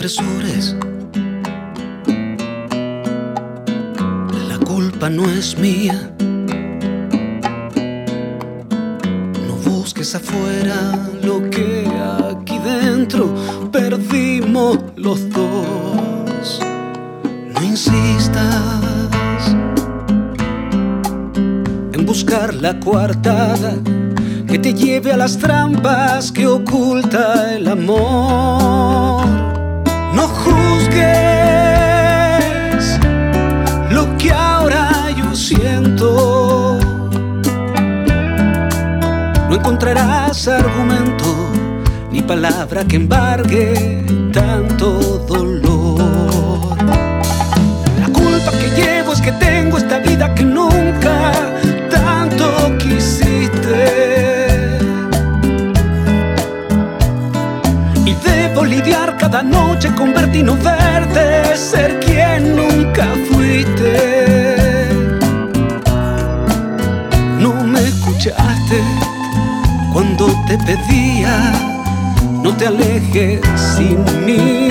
apresures. La culpa no es mía. No busques afuera lo que aquí dentro perdimos los dos. No insistas en buscar la coartada que te lleve a las trampas que oculta el amor. No juzgues lo que ahora yo siento. No encontrarás argumento ni palabra que embargue tanto dolor. La culpa que llevo es que tengo esta vida que nunca tanto quisiste. Lidiar cada noche con verte y no verte, ser quien nunca fuiste. No me escuchaste cuando te pedía no te alejes sin mí.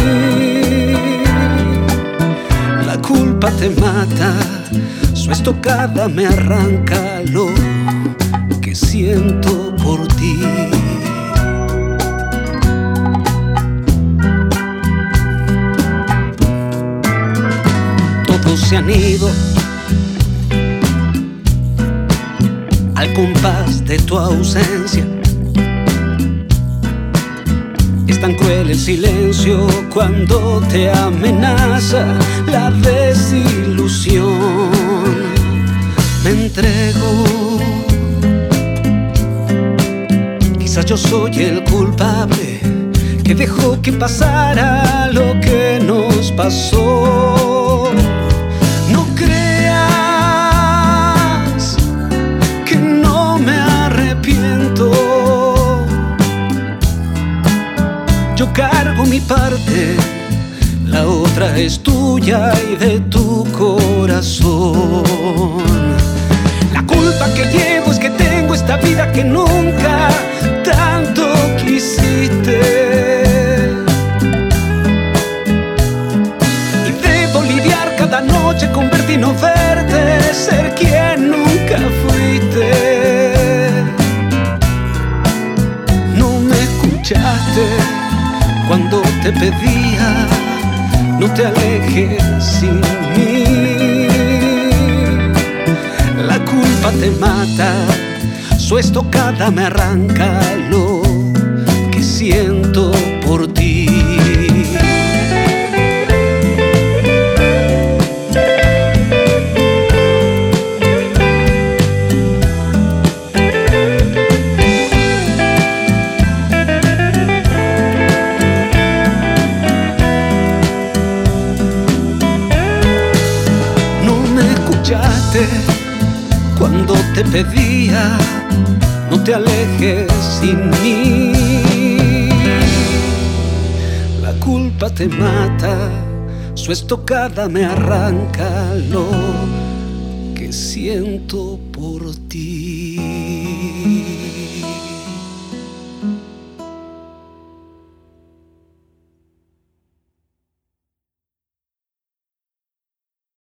La culpa te mata, su estocada me arranca lo que siento por ti. Se han ido al compás de tu ausencia. Es tan cruel el silencio cuando te amenaza la desilusión. Me entrego. Quizás yo soy el culpable que dejó que pasara lo que nos pasó. No creas que no me arrepiento. Yo cargo mi parte, la otra es tuya y de tu corazón. La culpa que llevo es que tengo esta vida que nunca tanto quisiste. Cada noche con verte y no verte, ser quien nunca fuiste. No me escuchaste cuando te pedía no te alejes sin mí. La culpa te mata, su estocada me arranca lo que siento por ti. Cuando te pedía no te alejes sin mí. La culpa te mata, su estocada me arranca lo que siento por ti.